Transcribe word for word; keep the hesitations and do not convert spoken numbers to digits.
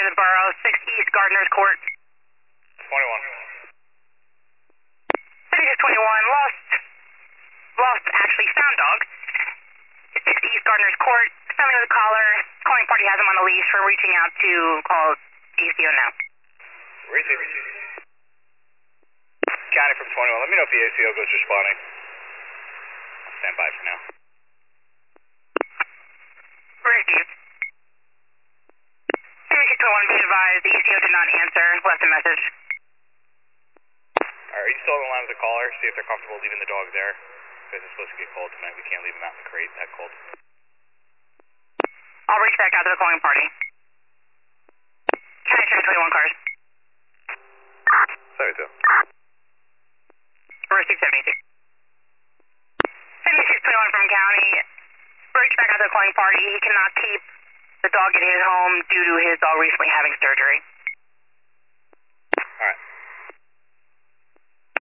near the borough, six East Gardner's Court. twenty-one. seventy-six twenty-one, lost, lost, actually found dog. six East Gardner's Court, summing of the caller, calling party has him on the leash. We're reaching out to call A C O now. Receive. County from twenty-one, let me know if the A C O goes responding. I'll stand by for now. Received. seventy-six twenty-one, be advised, the A C O did not answer, left a message. Alright, are you still on the line with the caller? See if they're comfortable leaving the dog there. Because it's supposed to get cold tonight, we can't leave him out in the crate that cold. I'll reach back out to the calling party. County seven twenty-one cars. seventy-two. Receive seventy-six. seventy-six twenty-one from County. Reach back out to the calling party. He cannot keep the dog at his home due to his dog recently having surgery.